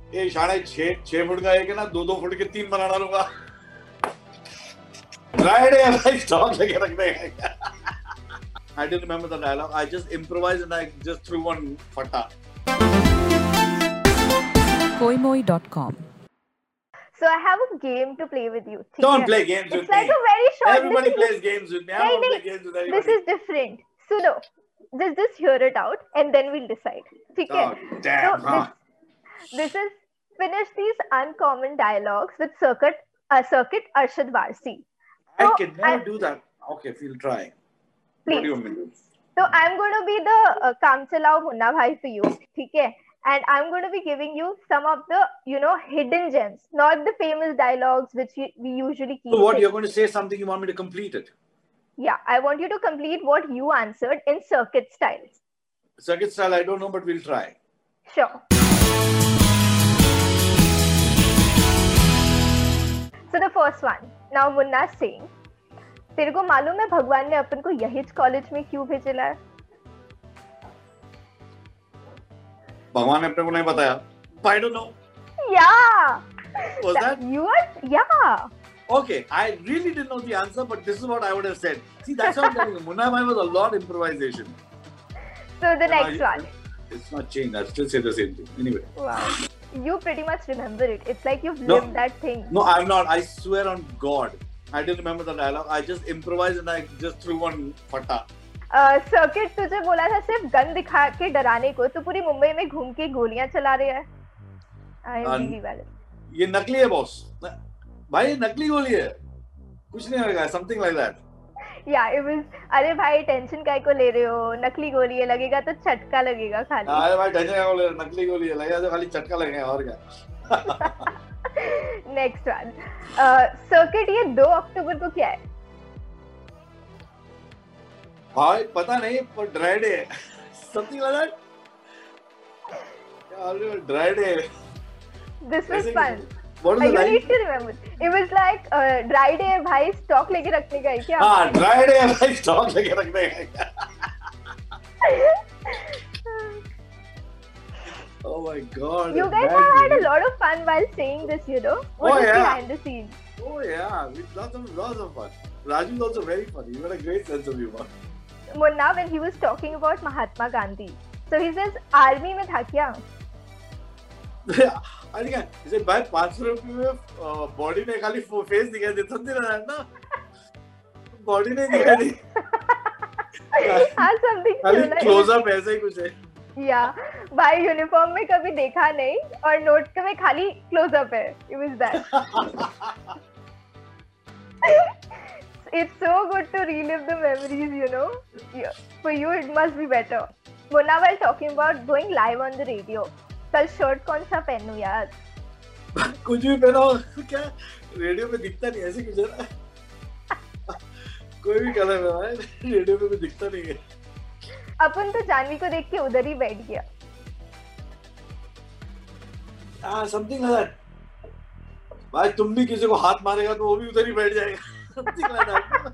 ये शाणे 6 फुट का एक है ना, 2-2 फुट के 3 बना डालूंगा। ड्राई डे भाई, स्टॉक लेके रख देगा। I didn't remember the dialogue. I just improvised and I just threw one fatta. Koimoi.com. So I have a game to play with you. Don't play games with me. It's like a very short. Everybody plays games with me. I don't play games with everybody. This is different. So no, just hear it out and then we'll decide. Okay? Oh, damn. So this is finish these uncommon dialogues with Circuit Arshad Varsi. I can never do that. Okay, we'll try. Please. What do you want me to do? So I'm going to be the Kaam Chalao Munna Bhai for you. Okay? And I'm going to be giving you some of the, hidden gems, not the famous dialogues which we usually keep. So what, you're going to say something, you want me to complete it? Yeah, I want you to complete what you answered in circuit style. Circuit style, I don't know, but we'll try. Sure. So the first one. Now Munna is saying, तेरे को मालूम है भगवान ने अपन को यहीच college में क्यों भेजेला है? भगवान ने अपने को नहीं बताया. I don't know. Yeah. Was that? You are, yeah. Okay, I really didn't know the answer, but this is what I would have said. See, that's what I'm telling you. Munna Bhai was a lot of improvisation. So the next one. It's not changed. I'll still say the same thing. Anyway. Wow. You pretty much remember it. It's like you've lived that thing. No, I'm not. I swear on God. I didn't remember the dialogue. I just improvised and I just threw one fatta. Circuit तुझे बोला था सिर्फ gun दिखा के डराने को, तो पूरी मुंबई में घूम के गोलियां चला रहे हैं. ये नकली है बॉस. भाई ये नकली गोली है. कुछ नहीं लगा. Something like that. Yeah, it was. अरे भाई टेंशन काय को ले रहे हो? नकली गोली है, लगेगा तो झटका लगेगा खाली. अरे भाई टेंशन काय को ले रहे हो? नकली गोली है, लगेगा तो खाली झटका लगेगा और क्या. Next one. सर्किट ये 2 अक्टूबर को क्या है? भाई पता नहीं, पर ड्राई डे है. Something like that. यार dry day. This was fun. What is the line? You need to remember. It was like dry day है भाई, स्टॉक लेके रखने का है क्या? हाँ, ड्राई डे है भाई, स्टॉक लेके रखने का है क्या? Oh my God! You guys have had a lot of fun while saying this, you know. What is behind the scenes? Oh yeah, with lots of fun. Raju is also very funny. You got a great sense of humor. Munna, when he was talking about Mahatma Gandhi, so he says, "Army में था क्या?" I think he said, "भाई 500 रुपये में body ने खाली face दिखाई दे, समझ रहा है ना? Body नहीं दिखाई दी. हाँ, something खाली close up ऐसा ही कुछ है. Yeah, भाई यूनिफॉर्म में कभी देखा नहीं और नोट में खाली क्लोज अप है. It was that. It's so good to relive the memories, you know. Yeah. For you, it must be better. Munna, while talking about going live on the radio, कल shirt कौन सा पहनूं यार? कुछ भी पहनो. क्या radio पे दिखता नहीं ऐसे कुछ है ना. कोई भी कलर में भाई रेडियो पे कुछ दिखता नहीं है. अपन तो जानवी को देख के उधर ही बैठ गया. Something like that. भाई तुम भी किसी को हाथ मारेगा तो वो भी उधर ही बैठ जाएगा. Something like that.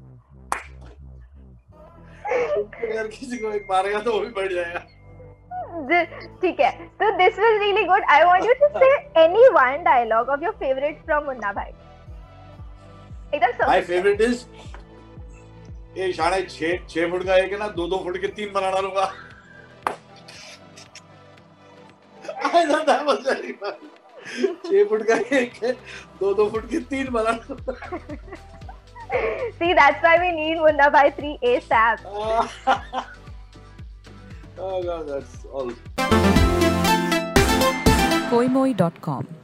अगर किसी को एक मारेगा तो वो भी बैठ जाएगा. ठीक है. So this was really good. I want you to say any one dialogue of your favorite from Munna Bhai. My favorite is ये शाणे 6 फुट का एक है ना, 2-2 फुट के 3 बना डालूंगा. I thought that was very funny. 6 foot का एक है, 2-2 फुट के 3 बना डालूंगा. See, that's why we need Munna Bhai 3 ASAP. Oh God, that's all. Koimoi.com